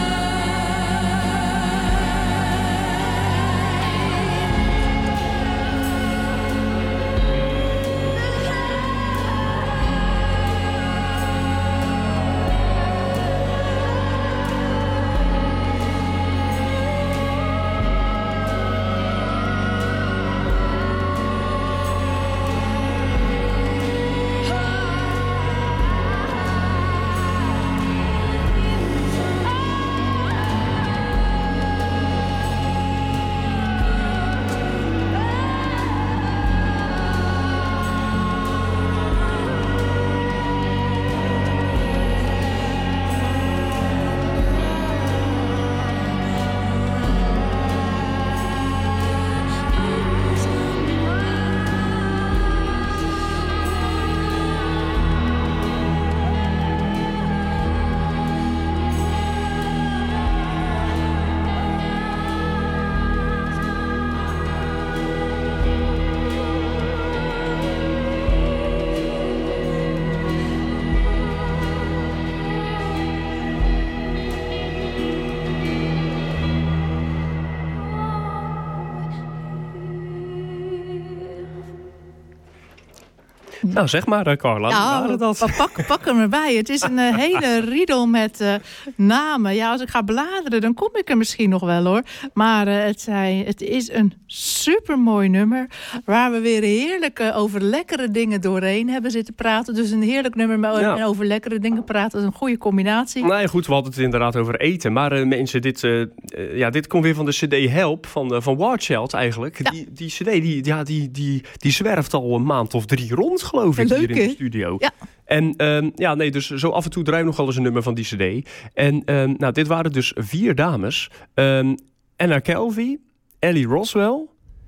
Nou, zeg maar, uh, Carla. Nou, dat? Pak, pak hem erbij. Het is een uh, hele riedel met uh, namen. Ja, als ik ga bladeren, dan kom ik er misschien nog wel, hoor. Maar uh, het, zijn, het is een supermooi nummer, waar we weer heerlijk uh, over lekkere dingen doorheen hebben zitten praten. Dus een heerlijk nummer met ja. over lekkere dingen praten. Dat is een goede combinatie. Nee, goed, we hadden het inderdaad over eten. Maar uh, mensen, dit, uh, uh, ja, dit komt weer van de cd Help van, uh, van Warchild eigenlijk. Ja. Die, die cd, die, ja, die, die, die zwerft al een maand of drie rond, geloof ik, leuk, hier in de studio. Ja. En um, ja, nee, dus zo af en toe draai ik nog wel eens een nummer van die cd. En um, nou, dit waren dus vier dames. Um, Anna Kelvy, Ellie Roswell,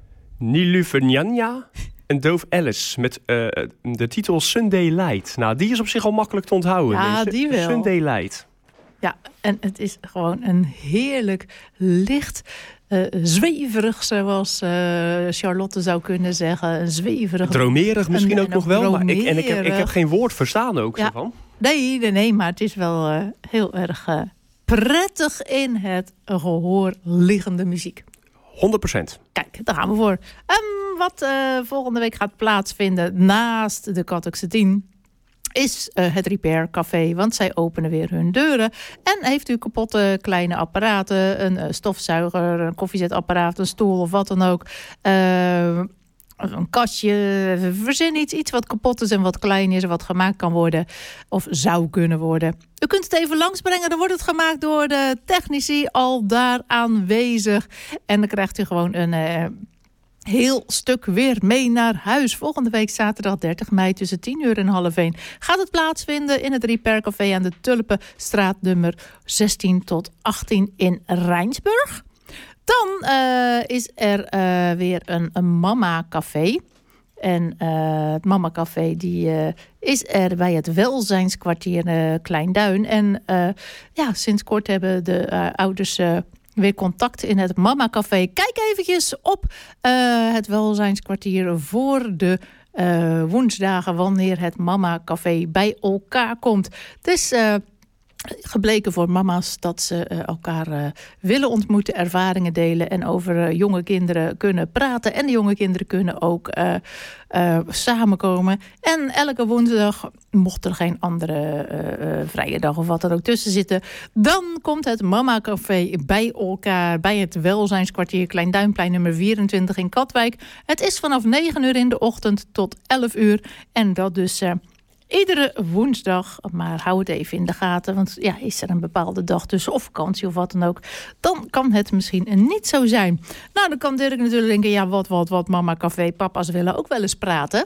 Nilufer Nyanja en Dove Alice met uh, de titel Sunday Light. Nou, die is op zich al makkelijk te onthouden. Ja, mensen. die wel. Sunday Light. Ja, en het is gewoon een heerlijk licht, uh, zweverig, zoals uh, Charlotte zou kunnen zeggen. Een zweverig. Dromerig misschien een, ook nog wel, maar ik, en ik heb, ik heb geen woord verstaan ook ja. ervan. Nee, nee, nee, maar het is wel uh, heel erg uh, prettig in het gehoor liggende muziek. honderd procent. Kijk, daar gaan we voor. Um, wat uh, volgende week gaat plaatsvinden naast de Kattekse tien is uh, het Repair Café, want zij openen weer hun deuren. En heeft u kapotte kleine apparaten, een uh, stofzuiger, een koffiezetapparaat, een stoel of wat dan ook, uh, een kastje, verzin iets, iets wat kapot is en wat klein is en wat gemaakt kan worden of zou kunnen worden. U kunt het even langsbrengen, dan wordt het gemaakt door de technici al daar aanwezig. En dan krijgt u gewoon een Uh, heel stuk weer mee naar huis. Volgende week zaterdag dertig mei tussen tien uur en half één gaat het plaatsvinden in het Repair Café aan de Tulpenstraat nummer zestien tot achttien in Rijnsburg. Dan uh, is er uh, weer een, een Mama Café. En uh, het Mama Café die, uh, is er bij het welzijnskwartier uh, Kleinduin. En uh, ja, sinds kort hebben de uh, ouders Uh, weer contact in het Mama Café. Kijk eventjes op uh, het welzijnskwartier voor de uh, woensdagen wanneer het Mama Café bij elkaar komt. Het is uh, gebleken voor mama's dat ze uh, elkaar uh, willen ontmoeten, ervaringen delen en over uh, jonge kinderen kunnen praten. En de jonge kinderen kunnen ook uh, uh, samenkomen. En elke woensdag, mocht er geen andere uh, uh, vrije dag of wat dan ook tussen zitten, dan komt het Mama Café bij elkaar bij het welzijnskwartier Kleinduinplein nummer vierentwintig in Katwijk. Het is vanaf negen uur in de ochtend tot elf uur. En dat dus Uh, iedere woensdag, maar hou het even in de gaten. Want ja, is er een bepaalde dag tussen of vakantie of wat dan ook, dan kan het misschien niet zo zijn. Nou, dan kan Dirk natuurlijk denken, ja, wat, wat, wat, Mama Café, papa's willen ook wel eens praten.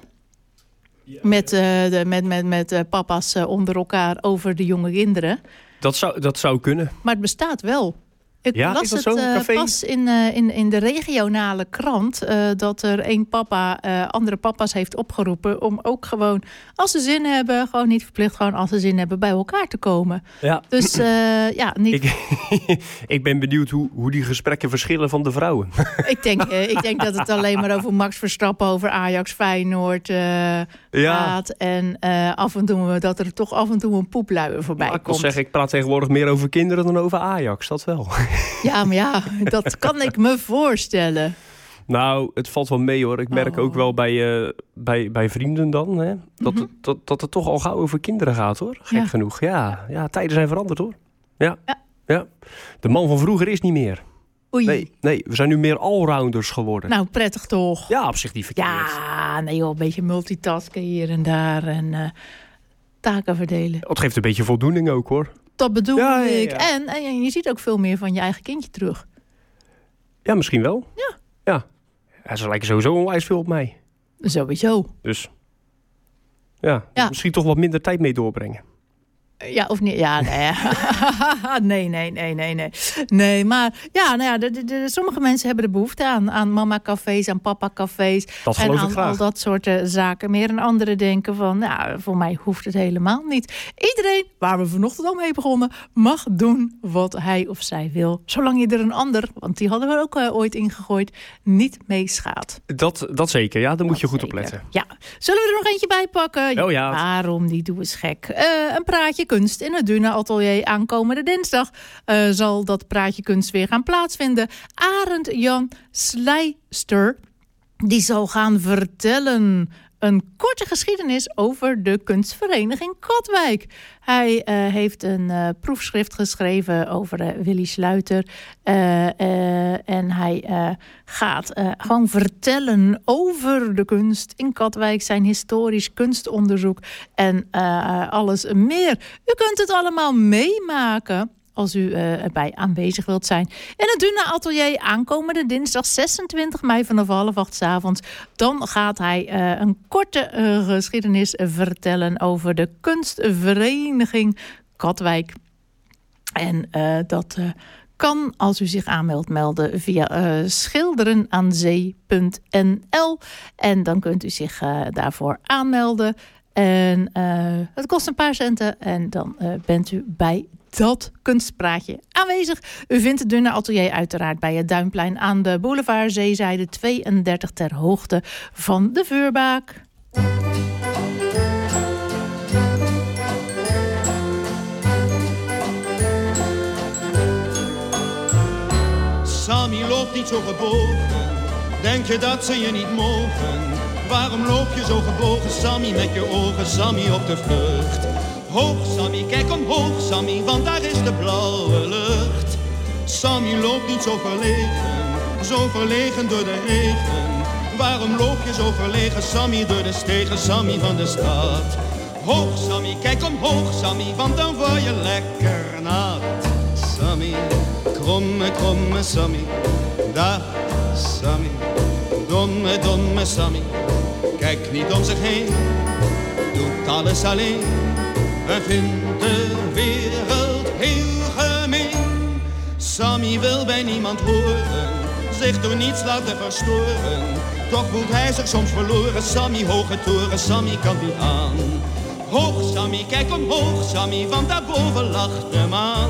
Ja, met, uh, de, met, met, met uh, papa's uh, onder elkaar over de jonge kinderen. Dat zou, dat zou kunnen. Maar het bestaat wel. Ik Ja, las is dat het zo? eh, Café? pas in, eh, in, in de regionale krant... eh, dat er één papa eh, andere papa's heeft opgeroepen... om ook gewoon, als ze zin hebben... gewoon niet verplicht, gewoon als ze zin hebben... bij elkaar te komen. Ja. Dus eh, ja, niet... Ik, ik ben benieuwd hoe, hoe die gesprekken verschillen van de vrouwen. Ik denk, eh, ik denk dat het alleen maar over Max Verstappen... over Ajax, Feyenoord eh, gaat. En uh, af en toe dat er toch af en toe een poepluier voorbij Maar ik komt. wil zeggen, ik praat tegenwoordig meer over kinderen dan over Ajax. Dat wel. Ja, maar ja, dat kan ik me voorstellen. Nou, het valt wel mee hoor. Ik merk Oh. ook wel bij, uh, bij, bij vrienden dan... Hè, dat, Mm-hmm. het, dat, dat het toch al gauw over kinderen gaat hoor. Gek Ja. genoeg. Ja, ja, tijden zijn veranderd hoor. Ja. Ja. ja. De man van vroeger is niet meer. Oei. Nee, nee, we zijn nu meer allrounders geworden. Nou, prettig toch? Ja, op zich niet verkeerd. Ja, nee joh, een beetje multitasken hier en daar en uh, taken verdelen. Het geeft een beetje voldoening ook hoor. Dat bedoel Ja, ja, ja. ik. En, en je ziet ook veel meer van je eigen kindje terug. Ja, misschien wel. Ja. Ja. ja ze lijken sowieso onwijs veel op mij. Sowieso. Dus ja, Ja. misschien toch wat minder tijd mee doorbrengen. Ja, of niet? Ja, nee. nee, nee, nee, nee, nee. Nee, maar ja, nou ja, de, de, de, sommige mensen hebben de behoefte aan, aan mama-cafés, aan papa-cafés. Dat en geloof aan ik graag. al dat soort uh, zaken meer. En anderen denken van, nou, voor mij hoeft het helemaal niet. Iedereen, waar we vanochtend al mee begonnen, mag doen wat hij of zij wil. Zolang je er een ander, want die hadden we ook uh, ooit ingegooid, niet mee schaadt. Dat, dat zeker, ja, daar moet je goed Zeker. op letten. Ja. Zullen we er nog eentje bij pakken? Oh ja. Waarom? Die doe eens gek. Uh, een praatje kunst in het Duna Atelier aankomende dinsdag. Uh, zal dat praatje kunst weer gaan plaatsvinden. Arend Jan Slijster, die zal gaan vertellen een korte geschiedenis over de kunstvereniging Katwijk. Hij uh, heeft een uh, proefschrift geschreven over uh, Willy Sluiter. Uh, uh, en hij uh, gaat uh, gewoon vertellen over de kunst in Katwijk. Zijn historisch kunstonderzoek en uh, alles meer. U kunt het allemaal meemaken als u uh, erbij aanwezig wilt zijn. In het Duna Atelier aankomende dinsdag zesentwintig mei vanaf half acht 's avonds. Dan gaat hij uh, een korte uh, geschiedenis vertellen over de kunstvereniging Katwijk. En uh, dat uh, kan, als u zich aanmeldt, melden via uh, schilderenaatzee punt n l. En dan kunt u zich uh, daarvoor aanmelden. En uh, het kost een paar centen en dan uh, bent u bij dat kunstpraatje aanwezig. U vindt het Duna Atelier uiteraard bij het Duinplein aan de boulevard Zeezijde tweeëndertig ter hoogte van de Vuurbaak. Sammy loopt niet zo gebogen, denk je dat ze je niet mogen? Waarom loop je zo gebogen, Sammy, met je ogen, Sammy, op de vlucht? Hoog, Sammy, kijk omhoog, Sammy, want daar is de blauwe lucht. Sammy loopt niet zo verlegen, zo verlegen door de regen. Waarom loop je zo verlegen, Sammy, door de stegen, Sammy van de stad? Hoog, Sammy, kijk omhoog, Sammy, want dan word je lekker nat. Sammy, kromme, kromme Sammy, dag Sammy, domme, domme Sammy. Kijk niet om zich heen, doet alles alleen. En vindt de wereld heel gemeen. Sammy wil bij niemand horen, zich door niets laten verstoren. Toch voelt hij zich soms verloren, Sammy, hoge toren, Sammy kan niet aan. Hoog, Sammy, kijk omhoog, Sammy, want daarboven lacht de maan.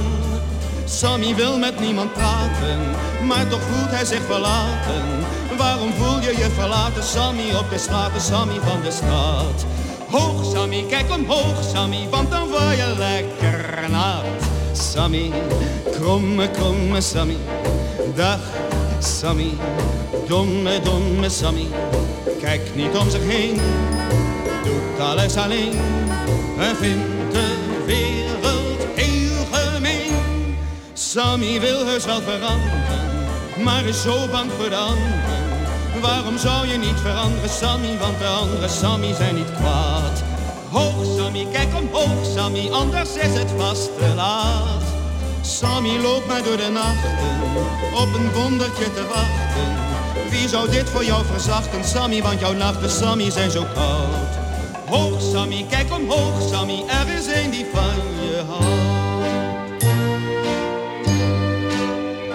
Sammy wil met niemand praten, maar toch voelt hij zich verlaten. Waarom voel je je verlaten, Sammy, op de straten, Sammy van de straat? Hoog, Sammy, kijk omhoog, Sammy, want dan word je lekker nat. Sammy, kromme, kromme Sammy, dag Sammy, domme, domme Sammy. Kijk niet om zich heen, doet alles alleen en vindt de wereld heel gemeen. Sammy wil heus wel veranderen, maar is zo bang voor de anderen. Waarom zou je niet veranderen, Sammy, want de andere Sammy zijn niet kwaad. Hoog, Sammy, kijk omhoog, Sammy, anders is het vast te laat. Sammy loopt maar door de nachten, op een wondertje te wachten. Wie zou dit voor jou verzachten, Sammy, want jouw nachten, Sammy, zijn zo koud. Hoog, Sammy, kijk omhoog, Sammy, er is een die van je houdt.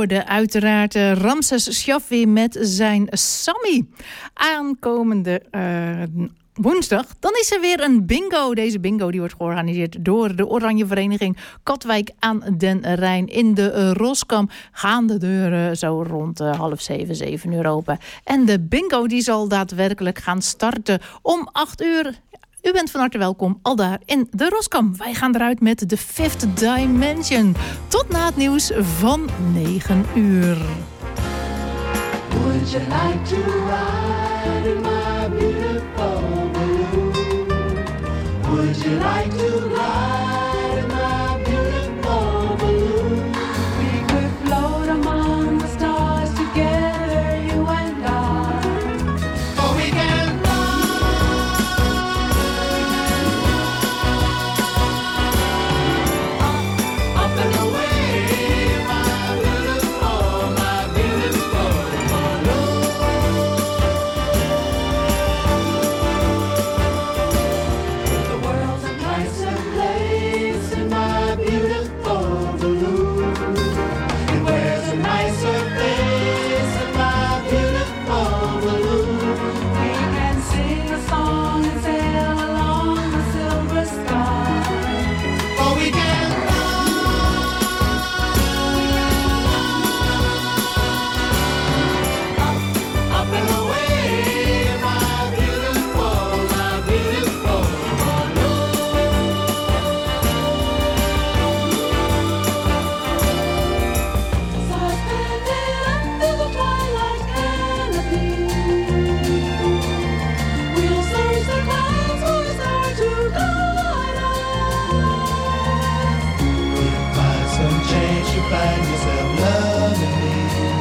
hoorde uiteraard uh, Ramses Shaffi met zijn Sammy. Aankomende uh, woensdag, dan is er weer een bingo. Deze bingo die wordt georganiseerd door de Oranje Vereniging Katwijk aan den Rijn. In de uh, Roskam gaan de deuren zo rond uh, half zeven, zeven uur open. En de bingo die zal daadwerkelijk gaan starten om acht uur. U bent van harte welkom al daar in de Roskam. Wij gaan eruit met The Fifth Dimension. Tot na het nieuws van negen uur. Would you like to ride in my beautiful balloon? Would you like to ride in my beautiful balloon? We could float among the stars together, you and I. Oh, we can fly up, up and away, my beautiful, my beautiful balloon. The world's a nicer place in my beautiful balloon. It wears a nicer face in my beautiful balloon. We can sing a song and sail along the silver sky. Oh, we can fly up, up and away, my beautiful, my beautiful balloon. Suspended under the twilight canopy, we'll search the clouds for a star to guide us. Find some change, you find yourself loving me.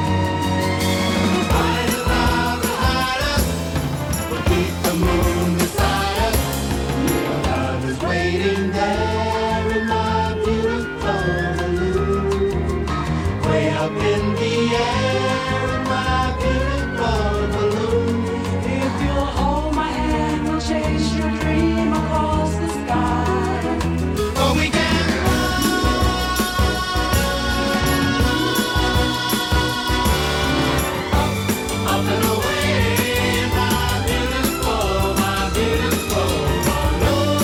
Find a cloud to hide us, we'll keep the moon beside us. Your love is waiting there in my beautiful balloon. Way up in the air in my beautiful balloon. If you'll hold my hand, we'll chase your dream across the sky. Oh, we can up, up and away, my beautiful, my beautiful balloon.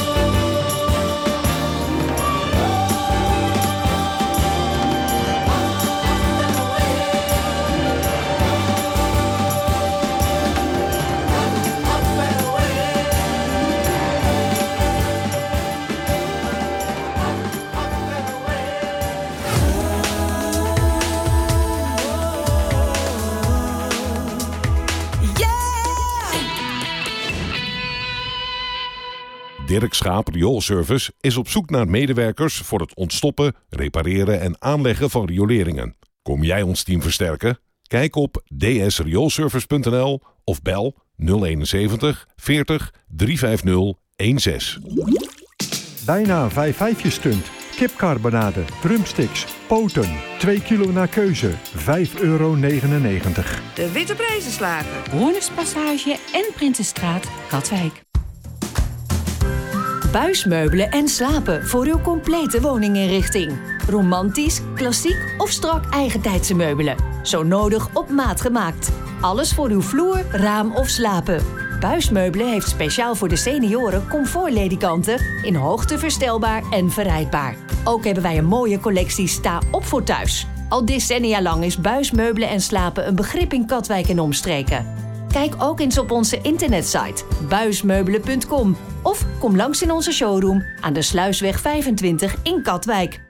Dirk Schaap Rioolservice is op zoek naar medewerkers voor het ontstoppen, repareren en aanleggen van rioleringen. Kom jij ons team versterken? Kijk op d s rioolservice punt n l of bel nul eenenzeventig veertig driehonderdvijftig zestig. Bijna een vijf vijfje stunt. Kipcarbonade, drumsticks, poten. twee kilo naar keuze. vijf euro negenennegentig. De Witte Prijzenslager. Hoornerspassage en Prinsenstraat, Katwijk. Buismeubelen en slapen voor uw complete woninginrichting. Romantisch, klassiek of strak eigentijdse meubelen. Zo nodig op maat gemaakt. Alles voor uw vloer, raam of slapen. Buismeubelen heeft speciaal voor de senioren comfortledikanten in hoogte verstelbaar en verrijdbaar. Ook hebben wij een mooie collectie sta op voor thuis. Al decennia lang is buismeubelen en slapen een begrip in Katwijk en omstreken. Kijk ook eens op onze internetsite buismeubelen punt com of kom langs in onze showroom aan de Sluisweg vijfentwintig in Katwijk.